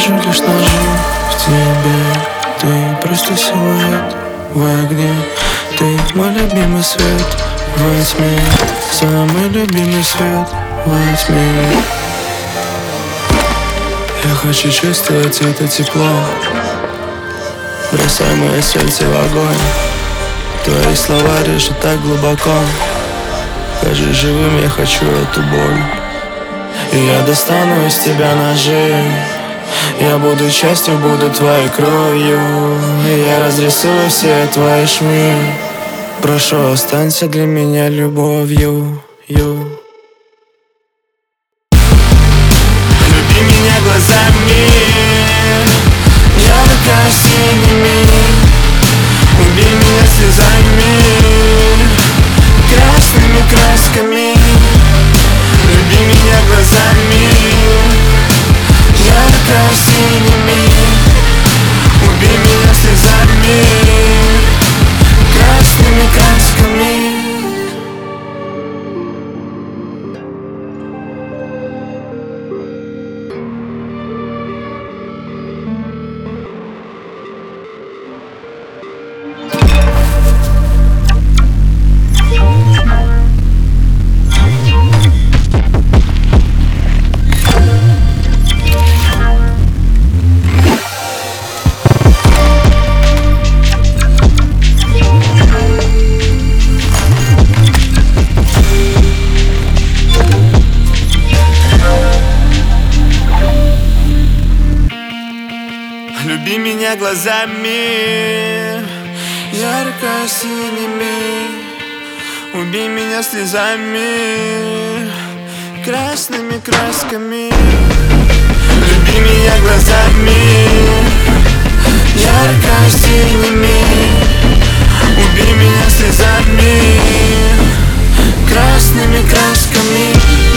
вижу лишь ножи в тебе. Ты просто силуэт в огне. Ты мой любимый свет во тьме. Самый любимый свет во тьме. Я хочу чувствовать это тепло. Бросай мое сердце в огонь. Твои слова режут так глубоко. Скажи живым, я хочу эту боль. И я достану из тебя ножи. Я буду частью, буду твоей кровью. И я разрисую все твои швы. Прошу, останься для меня любовью. Люби меня глазами, ярко-синими. Убей меня слезами, красными красками. Люби меня глазами, ярко-синими. Убей меня слезами, красными красками. Люби меня глазами, ярко-синими. Убей меня слезами, красными красками. Люби меня глазами, ярко-синими. Убей меня слезами, красными красками.